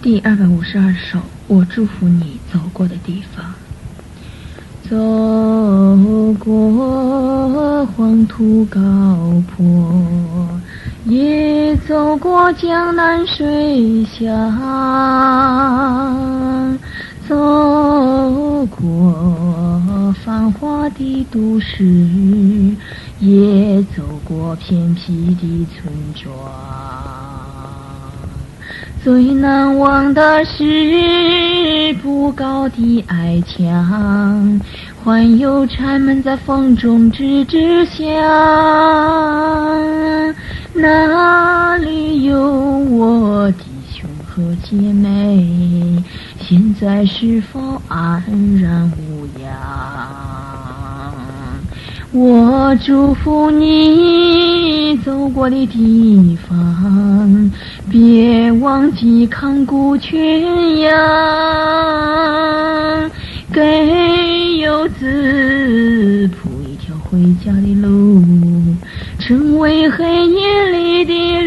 第252首，我祝福你走过的地方。走过黄土高坡，也走过江南水乡，走过繁华的都市，也走过偏僻的村庄。最难忘的是不高的矮墙，还有柴门在风中吱吱响。那里有我弟兄和姐妹，现在是否安然无恙？我祝福你走过的地方，别忘记看顾全羊，给游子铺一条回家的路，成为黑夜里的